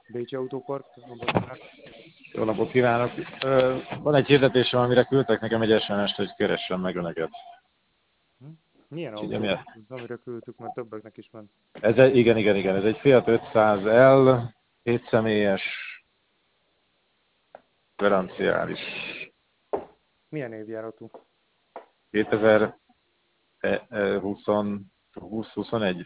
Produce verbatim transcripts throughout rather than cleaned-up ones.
Bécsi Autópark, napot kívánok. Jó napot kívánok! Ö, Van egy hirdetésem, amire küldtek nekem egy es em est, hogy keressem meg önöket. Hm? Milyen Úgyhogy autó? emiatt- Amire küldtük, mert többeknek is ment. Ez egy, igen, igen, igen, ez egy Fiat ötszáz el, hét személyes, garanciális. Milyen évjáratú? kétezer-húsz-huszonegy?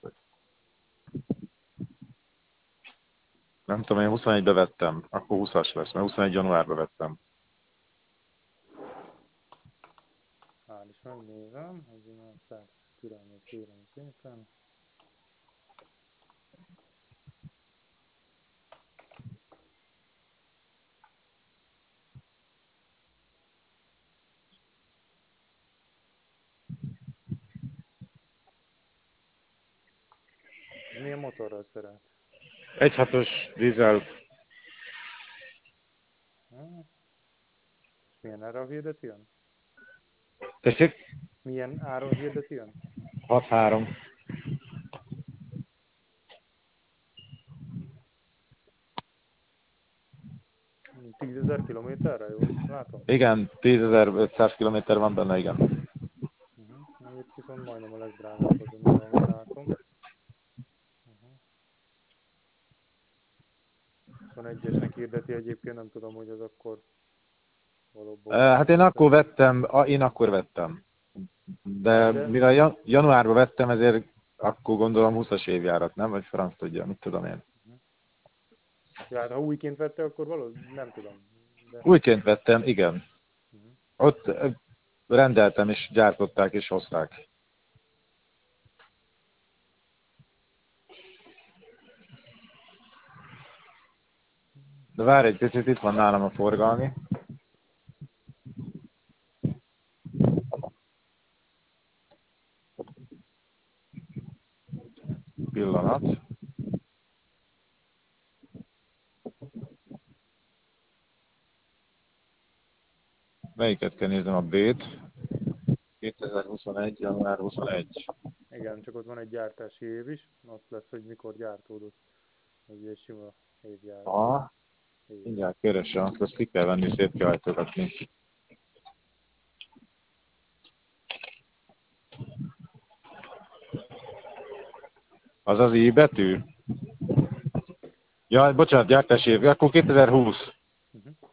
Nem tudom, én huszonegybe vettem, akkor húszas lesz, mert huszonegy januárba vettem. Hál' is megnézem, ez a száz türelmét kérem szépen. Ez milyen motorral szerelt? egy point hatos dízel. Hm? És milyen áron hirdeti ön? Tessék? Milyen áron hirdeti ön? hat három. tízezer kilométerre, jól látom? Igen, tízezer-ötszáz kilométer van benne, igen. Uh-huh. Itt viszont majdnem a legdrágább az, amire, amit látom. Uh-huh. huszonegyesnek hirdeti egyébként, nem tudom, hogy az akkor valóban Hát én huszonegyes akkor lesz. vettem, a- én akkor vettem. Hát De de, mivel jan- januárban vettem, ezért akkor gondolom húszas évjárat, nem? Vagy franc tudja, mit tudom én. uh-huh. Ja, hát ha újként vette, akkor valószínűleg nem tudom. De, Újként vettem, igen. uh-huh. Ott ö, rendeltem, és gyártották, és hozták. De várj egy picit, itt van nálam a forgalmi. Pillanat. Melyiket kell néznem, a B-t? kétezer-huszonegy. január huszonegy. Igen, csak ott van egy gyártási év is, ott lesz, hogy mikor gyártódott. Ez egy sima évjár, Aha, év. mindjárt keresem, akkor azt ki kell venni, szét kell hajtogatni. Az az I betű? Ja, bocsánat, gyártási év, akkor kétezer-húsz. Uh-huh.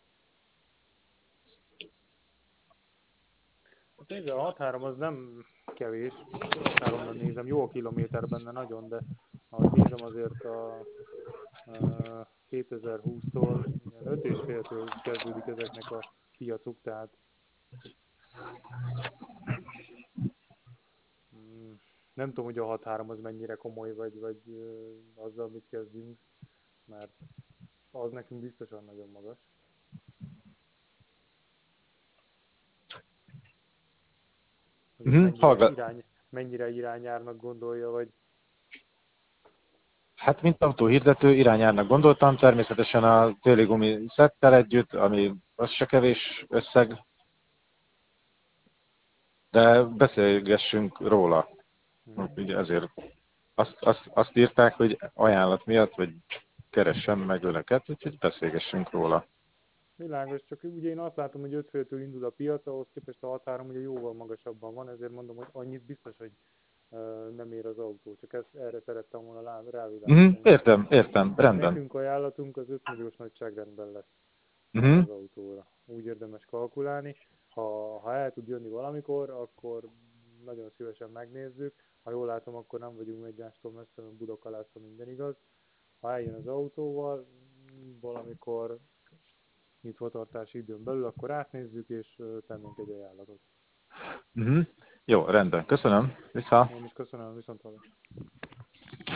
Hát nézd, a hat három az nem kevés, akárhonnan nézem, jó a kilométer benne nagyon, de ahogy nézem azért a, a kétezer-húsztól ilyen öt és féltől kezdődik ezeknek a piacuk, tehát mm, nem tudom, hogy a hat három az mennyire komoly, vagy, vagy ö, azzal mit kezdjünk, mert az nekünk biztosan nagyon magas. Hogy ezt Uh-huh, mennyire hallgat. irány, mennyire irányárnak gondolja, vagy Hát, mint autóhirdető irányárnak gondoltam, természetesen a téli gumi szettel együtt, ami az se kevés összeg, de beszélgessünk róla. uh-huh. Ugye ezért azt, azt, azt írták, hogy ajánlat miatt, vagy keressem meg önöket, úgyhogy beszélgessünk róla. Világos, csak ugye én azt látom, hogy öt féltől indul a piac, ahhoz képest a hat három ugye jóval magasabban van, ezért mondom, hogy annyit biztos, hogy uh, nem ér az autó. Csak ezt, erre szerettem volna lá- Uh-huh, rávilágítani. értem, értem, rendben. Nekünk ajánlatunk az öt milliós nagyságrendben lesz erre Uh-huh, az autóra. Úgy érdemes kalkulálni. Ha, ha el tud jönni valamikor, akkor nagyon szívesen megnézzük. Ha jól látom, akkor nem vagyunk egymástól messze, mert Budakalászra minden igaz. Ha eljön az autóval, valamikor nyitvatartási időn belül, akkor átnézzük, és tennénk egy ajánlatot. uh-huh. Jó, rendben, köszönöm. Vissza. Én is köszönöm, viszontlátásra.